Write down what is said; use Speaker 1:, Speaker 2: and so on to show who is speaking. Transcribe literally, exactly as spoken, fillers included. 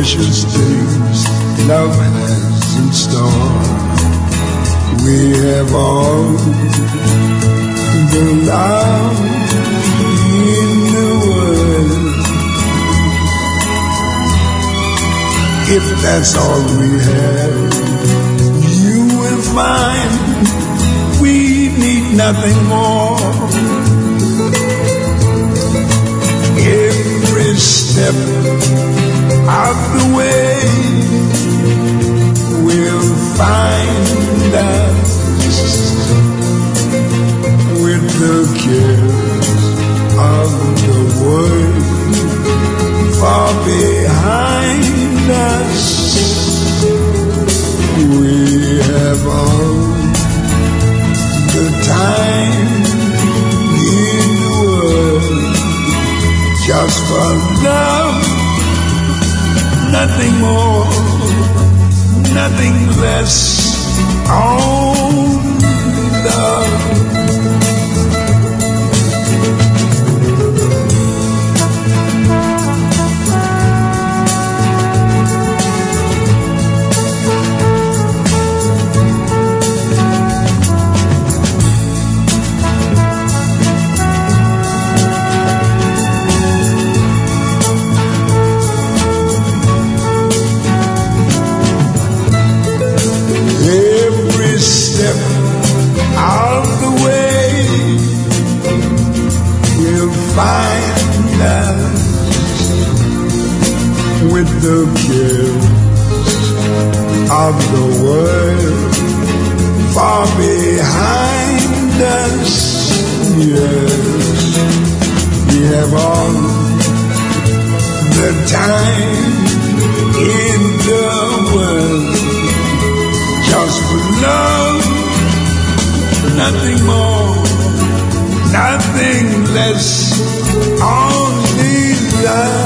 Speaker 1: precious days love has in store. We have all the love in the world. If that's all we have, you will find we need nothing more. Every step of the way will find us with the cares of the world far behind us. We have all the time in the world just for love, nothing more, nothing less, only love. Find us with the cares of the world far behind us. Yes, we have all the time in the world just for love, nothing more, nothing less, only love.